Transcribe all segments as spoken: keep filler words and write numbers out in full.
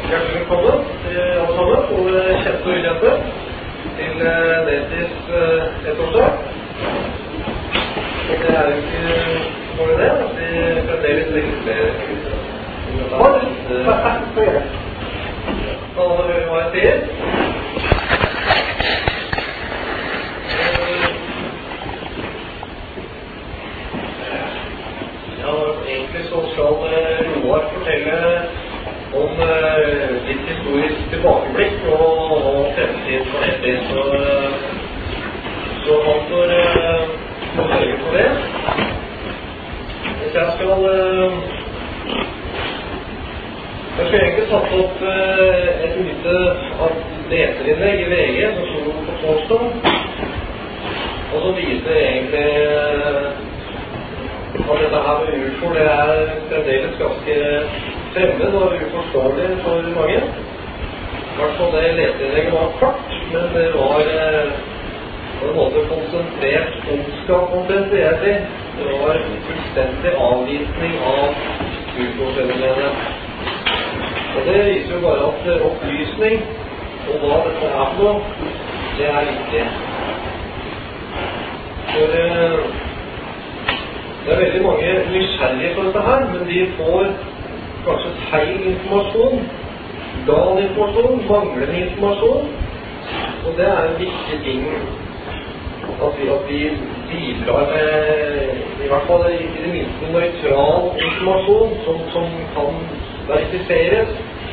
Hjertelig velkommen til alle sammen, både kjente og ukjente, til Deltis ettårsdag. Og det er jo ikke bare det, at vi fremdeles registrerer. Hva er det? Hva er det? Alle hører hva jeg sier. Ja, egentlig så skal Roar fortelle om uh, litt historisk tilbakeblikk og, og fremtid for Deltis. Så, uh, så han får uh, sørge for det. Hvis jeg skal uh, jeg skal egentlig satt opp uh, et lite leserinnlegg i V G som stod på torsdag, og så viser egentlig uh, at dette her med U F O, det er fremdeles ganske fremmed og uforståelig for mange. I hvert fall det leserinnlegget var kort, men det var eh, på en måte konsentrert ondskap omtrent, vil jeg si. Det var en fullstendig avvisning av U F O-fenomenet. Og det viser jo bare at opplysning om hva dette er for noe, det er viktig. For eh, det er veldig mange nysgjerrige på dette her, men de får kanskje feil informasjon, gal informasjon, manglende informasjon, og det er en viktig ting at vi, at vi bidrar med, i hvert fall i det minste nøytral informasjon som, som kan verifiseres.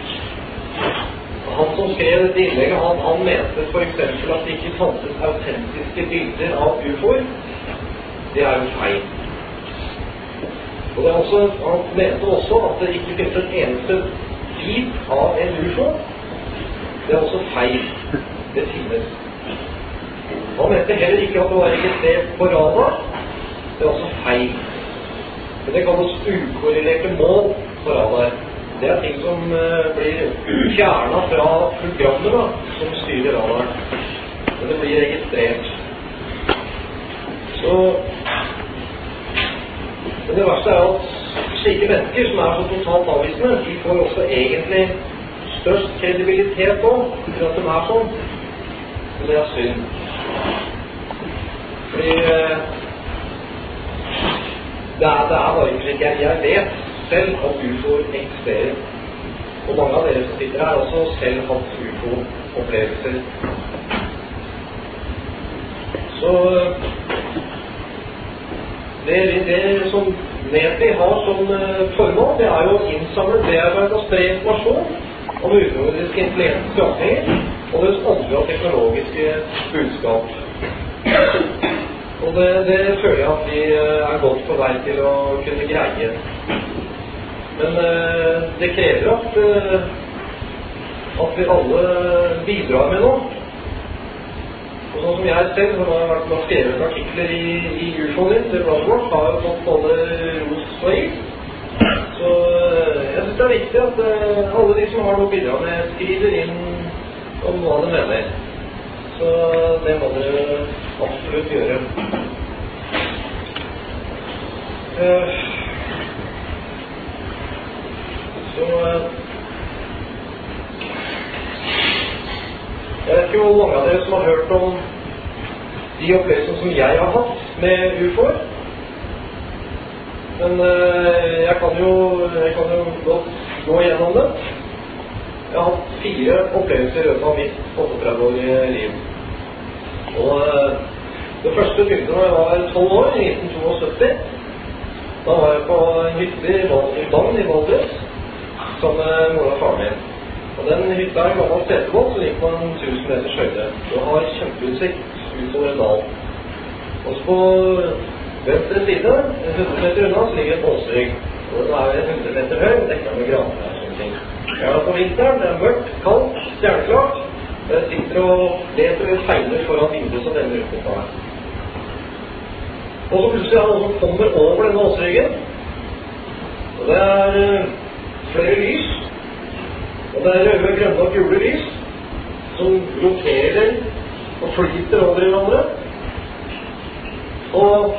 Han som skrev dette innlegget, han, han mente for eksempel at det ikke fantes autentiske bilder av U F O-er. Det er jo feil. Og det er også, han mente også at det ikke finnes en eneste bit av en U F O. Det er også feil. Det finnes. Han mente heller ikke at det var registrert på radar. Det er også feil. Men det kalles ukorrelerte mål på radar. Det er ting som uh, blir fjernet fra programmene som styrer radar. Men det blir registrert. Så Men det verste er at slike mennesker som er så totalt avvisende, de får også egentlig størst kredibilitet på for at de er sånn. Og det er synd. Fordi eh, det, er, det er bare ikke slik. Jeg, jeg vet selv at U F O eksisterer. Og mange av dere som sitter her også selv hatt U F O-opplevelser. Så Det, det som NEPI har som uh, formål, det er jo å innsamle, bearbeide og spre informasjon om utenriske intelligente skapninger og deres andre og teknologiske budskap. Og det, det føler jeg at vi uh, er godt på vei til å kunne greie. Men uh, det krever at, uh, at vi alle bidrar med noe. Og sånn som jeg selv, som har vært skrevet artikler i, i U F O-en til bladet vårt, har jo fått både ros og is. Så jeg synes det er viktig at uh, alle de som har noe bidra med, skriver inn om hva de mener. Så det må dere absolutt gjøre. Uh, så uh, Jeg vet ikke hvor mange av dere som har hørt om de opplevelsene som jeg har hatt med U F O-er. Men uh, jeg kan jo, jeg kan jo godt gå gjennom det. Jeg har hatt fire opplevelser i løpet av mitt åtteogtredve-årige liv. Og uh, det første begynte da jeg var tolv år, i nitten syttito. Da var jeg på en hytte i Bagn i Valdres, sammen med mor og faren min. Og den hytta er en gammel setebåt som ligger på en tusen meters høyde. Det har kjempeutsikt utover en dal. Og så på venstre side, hundre meter unna, så ligger et båsrygg. Og den er hundre meter høy, og dekket med graner og sånne ting. Jeg er da på vinteren, det er mørkt, kaldt, stjerneklart. Jeg sitter og leter og feiler foran vinduet som denne uten på meg. Og så plutselig er det noen som kommer over denne båsryggen. Og det er uh, flere lys. Og det er røde, grønne og gule lys som roterer og flyter over i hverandre. Og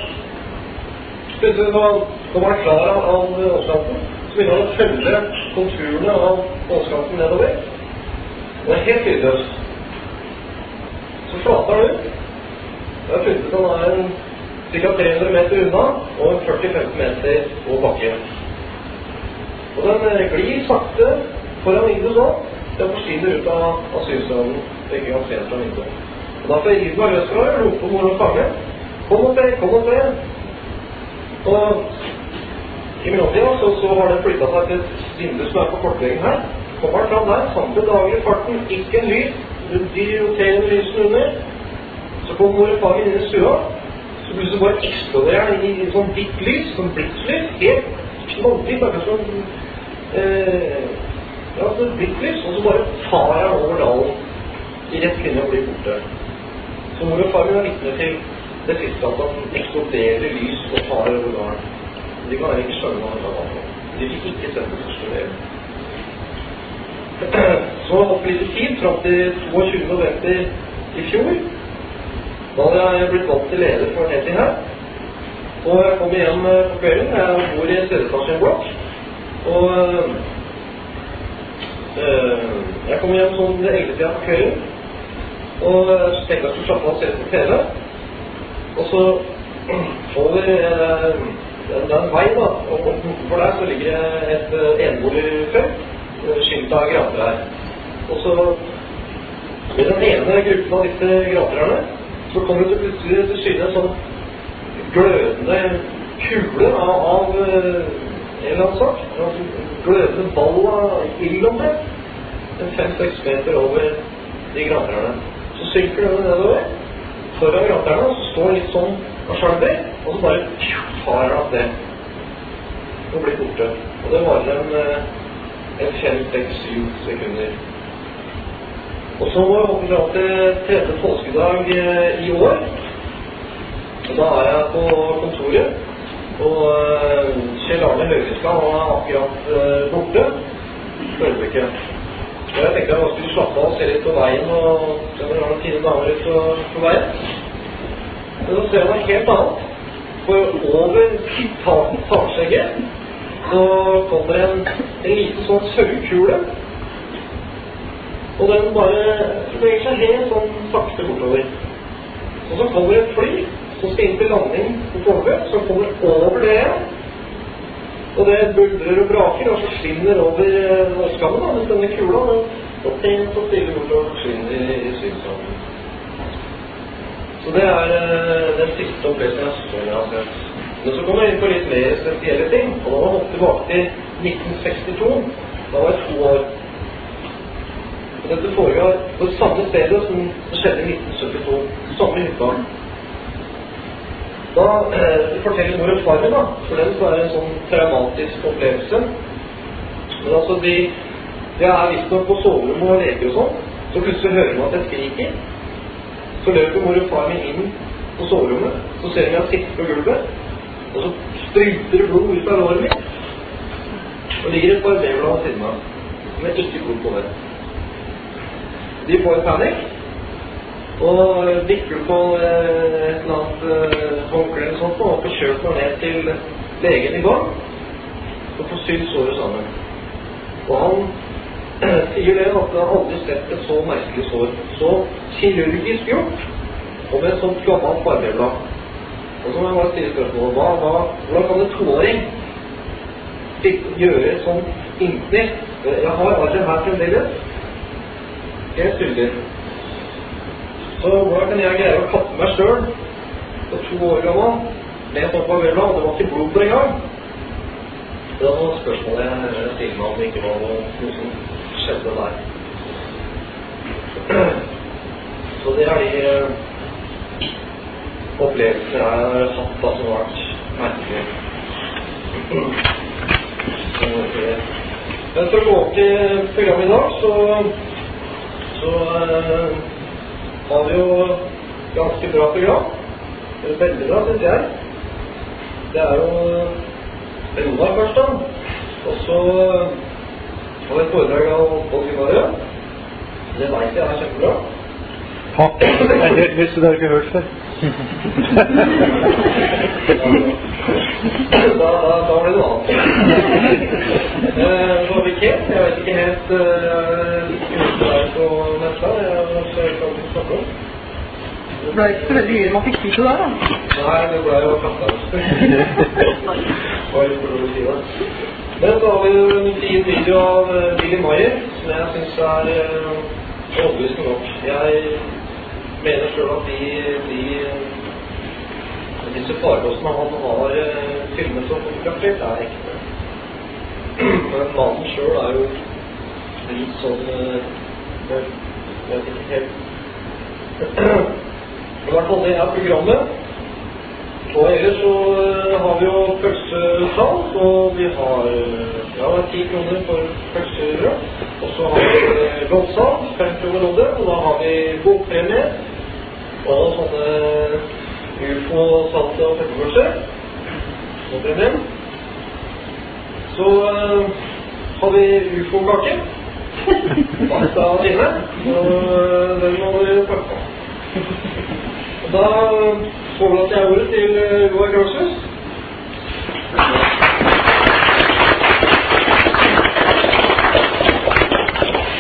plutselig var det klar av årstanten, så begynner han å følge konturene av båtskanten nedover. Det er helt lydløst. Så flater den ut. Jeg har funnet at den er en cirka tre hundre meter unna og en førti til femti meter på bakken. Og den glir sakte foran vinduet sånn. Den forsvinner ut av asylstranden. Det ikke kan se fra vinduet. Og da får jeg rive meg løs fra og rope på mor og fange. Kom og se, kom og se! Og i mellomtida så, så har den flyttet seg til et vindu som er på kortveggen her. Kommer den fram der, samme dager i farten, ikke en lyd. De roterende lysen under. Så kommer mor og fange inn i stua. Så plutselig bare eksploderer den i, i sånn hvitt lys, sånn blitslys, helt knallhvitt, akkurat som eh, ja, sånn blitslys, og så bare tar jeg over dalen i rett linje og blir borte. Så mor og far er vitne til det siste at han eksploderer lys og tar over dalen. De kan heller ikke skjønne hva han har vært. De fikk ikke sett det første delen. Så opp litt tid, frem til tjueto november i fjor. Da hadde jeg blitt valgt til leder for Netty her. Og jeg kom hjem på kvelden. Jeg bor i Sødetasjen-blokk. Og øh, jeg kom hjem sånn elleve-tida på kvelden. Og så tenkte jeg skulle slappe av og se på T V. Og så over øh, det er en vei da, og for der så ligger et eneboligfelt, skilt av grantrær. Og så med den ene gruppen av disse grantrærne, så kommer det plutselig til syne en sånn glødende kule av, av en eller annen sak, en glødende ball av ilddommer, en fem-seks meter over de grantrærne. Så synker den nedover, foran grantrærne, og så står litt sånn av skjølver, og så bare tar han det og blir borte. Og det var en, en fem-seks-syv sekunder. Og så må jeg hoppe fram til tredje påskedag i år. Og da er jeg på kontoret, og Kjell Arne Høyeskland var akkurat borte for øyeblikket. Og jeg tenkte jeg bare skulle slappe av og se litt på veien, og se om det var noen fine damer ut på veien. Men så ser jeg noe helt annet. For over takskjegget så kommer en, en liten sånn sørgkule. Og den bare beveger seg helt sånn sakte bortover. Og så kommer et fly som skal inn til landing på Forve, som kommer over det. Og det buldrer og braker og forsvinner over Åskammen, da, mens denne kula, og pent og stille bortover og forsvinner i, i synsrammen. Så det er uh, den siste opplevelsen jeg har sett. Men så kommer jeg inn på litt mer spesielle ting, og da var jeg tilbake til nitten sekstito. Da var jeg to år. Og dette foregår på det samme stedet som det skjedde i nitten syttito, samme hytta. Da uh, forteller mor og far min, da, for den så er det en sånn traumatisk opplevelse. Men altså, de, de er visst nok på soverommet og leker og sånn, så plutselig hører man at jeg skriker. Så løper mor og far min inn på soverommet, så ser vi at jeg sitter på gulvet, og så spruter det blod ut av låret mitt. Og ligger et par bevler av siden av, men ikke blod på det. De får en panikk, og vikker på et eller annet håndkle eller sånt, og får kjørt meg ned til legen i gang, og får sydd såret sammen. Og han sier det at jeg har aldri sett et så merkelig sår, så kirurgisk gjort, og med et sånt gammelt farveblad. Og så må jeg bare stille spørsmålet, hva, hva, hvordan kan en toåring gjøre et sånt innsnitt? Jeg har aldri her fremdeles. Helt tydelig. Så hvordan kan jeg greie å kappe meg selv på to år gammel med et sånt farveblad, og det var ikke blod på en gang? Det var noen spørsmål jeg stiller meg om det ikke var noe som skjedde der. Så det er de opplevelser jeg har hatt da, som har vært merkelig. Men for å gå opp til programmet i dag, så, så uh, har vi jo ganske bra program. Det er veldig bra, synes jeg. Det er jo Roar først da, og så har vi et foredrag av Pål Gunnar. Det vet jeg er kjempebra. Takk. Det visste dere ikke hørt før. Da, da, da var det noe annet. Så har vi Ken, jeg vet ikke helt utleid på netta, så jeg kan ikke snakke om. Det ble ikke så veldig mye man fikk tid til der, da. Nei, det ble jo kattast. Hva er det for å si det? Men så har vi jo en fin video av Billy Meyer, som jeg synes er overbevisende nok. Jeg mener selv at de, de disse farekostene han har filmet og fotografert er ekte. Men mannen selv er jo litt sånn, jeg vet ikke helt. I hvert fall det er programmet. Og ellers så har vi jo pølsesalg, og vi har ja, ti kroner for pølserød. Og så har vi loddsalg, fem kroner loddet, og da har vi bokpremie og sånne U F O, salt og pepperbørser. Så premien. Så uh, har vi U F O-kake. Basta dine. Og den må vi pakke på. Og da får vi at jeg ordet til Roar Gråsøs.